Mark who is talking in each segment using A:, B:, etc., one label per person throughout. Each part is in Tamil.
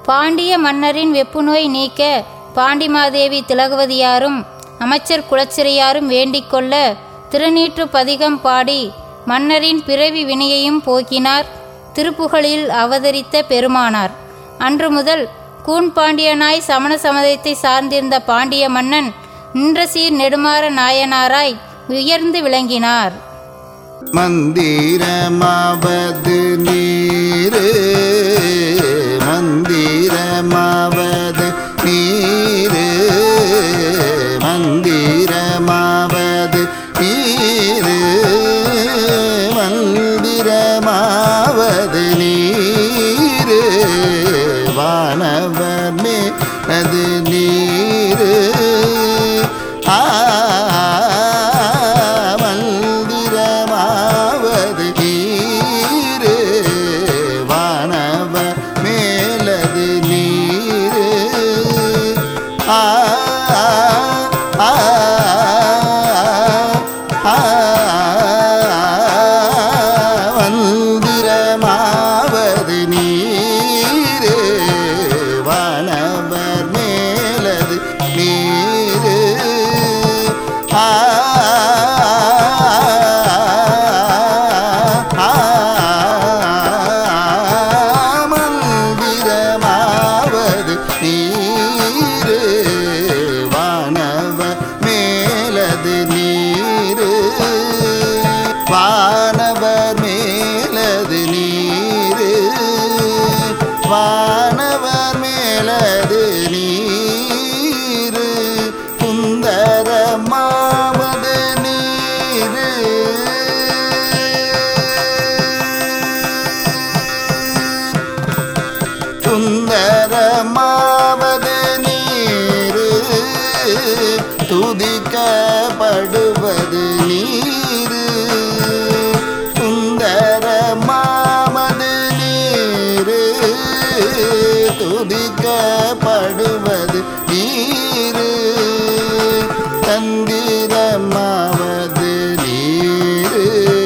A: பாண்டிய மன்னரின் வெப்புநோய் நீக்க பாண்டிமாதேவி திலகவதியாரும் அமைச்சர் குலச்சிறையாரும் வேண்டிக் கொள்ள திருநீற்று பதிகம் பாடி மன்னரின் பிறவி வினையையும் போக்கினார் திருப்புகழில் அவதரித்த பெருமானார். அன்று முதல் கூன்பாண்டியனாய் சமண சமயத்தை சார்ந்திருந்த பாண்டிய மன்னன் நின்றசீர் நெடுமாற நாயனாராய் உயர்ந்து விளங்கினார்.
B: மந்திரமாவது நீரு மந்திரமாவது நீரு மந்திரமாவது நீரு மந்திரமாவது நீரு வானவர் மேலது நீரு மந்திரமாவது நீரு வானவர் மேலது நீரு மந்திரமாவது நீரு வானவர் மேலது நீரு மந்திரமாவது நீரு வானவர் மேலது நீரு வானவர் மேலது நீரு வானவர் மேலது நீரு சுந்தரமாவது நீரு சுந்தரமாவது நீரு துதிக்கப்படுவது நீரு சுந்தரமாவது நீரு துதிக்கப்படுவது நீரு தந்திரமாவது நீரு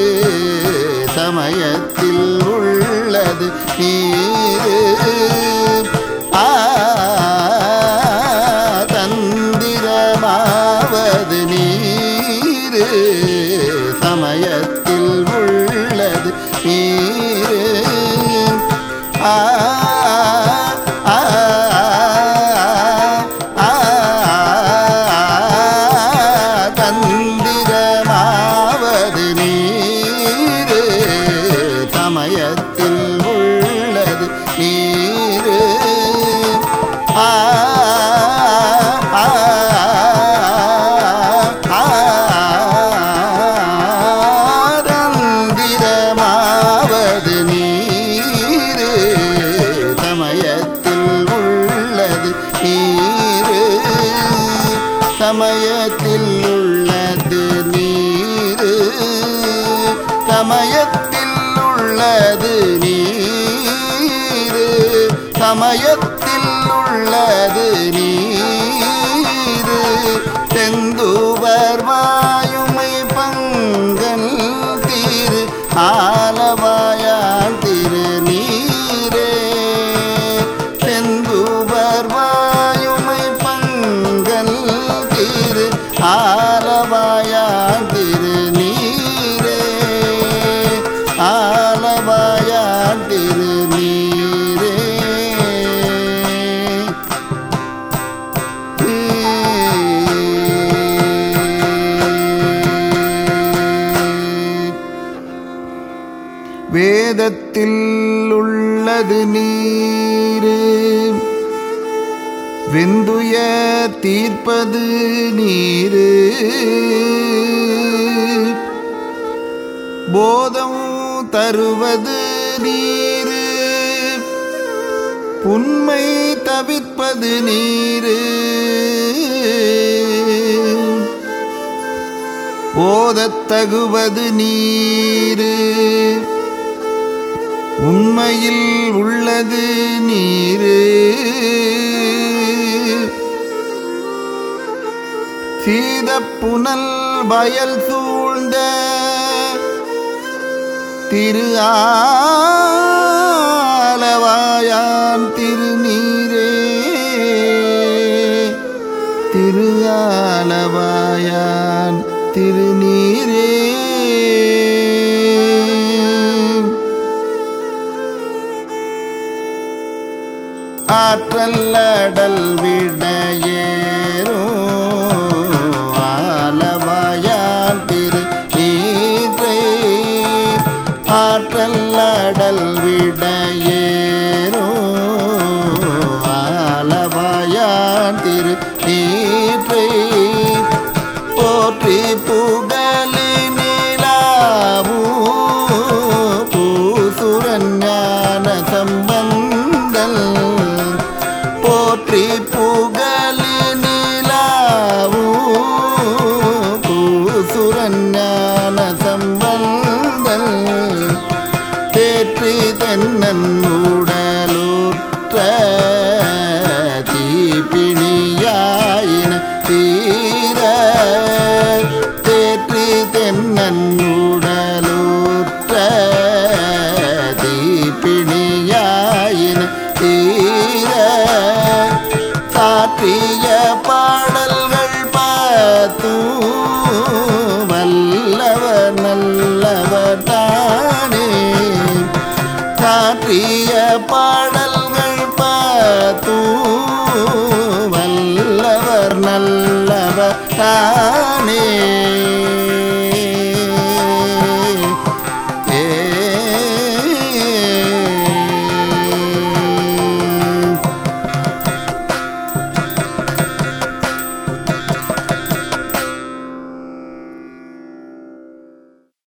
B: சமயத்தில் உள்ளது நீரு தந்திரமாவது நீரு சமயத்தில் உள்ளது நீரு தந்திரமாவது நீரு சமயத்தில் உள்ளது நீரு தந்திரமாவது நீரு சமயத்தில் உள்ளது நீரு சமயத்தில் உள்ளது நீரு சமயத்தில் உள்ளது நீரு சமயத்தில் உள்ளது நீரு செந்துவர் வாயுமை பங்கன் திரு ஆலவாயான் திரு நீரே செந்துவர் வாயுமை பங்கன் திரு ஆலவாயான் திரு நீரே ஆலவாயான் திரு நீரே வேதத்தில் உள்ளது நீரு வெந்துய தீர்ப்பது நீரு போதம் தருவது நீரு உண்மை தவிர்ப்பது நீரு ஓதத்தகுவது நீரு உண்மையில் உள்ளது நீரு சீதப்புனல் வயல் சூழ்ந்த திரு ஆலவாய் ஆலவாயான் திருநீரே திரு ஆலவாயான் திருநீரே ஆற்றல்லடல் விடையேறோ ஆலவாயான் திருநீரே ஆற்றல்லடல் விடையேறோ ஆலவாயான் திருநீரே போற்றி புகழி நிலாவூ பூசுரன் ஞான சம்பந்தல் போற்றி புகழி நிலாவூ பூசுரன் ஞான சம்பந்தல் தேற்றி தென்னன் உடலுற்ற தீப்பிணியாயின தீர தேற்றி தென்னன் உடலுற்ற தீப்பிணியாயின தீர சாற்றிய பாடல்கள் பார்த்தூ வல்லவர் நல்லவர் தானே சாற்றிய பாடல்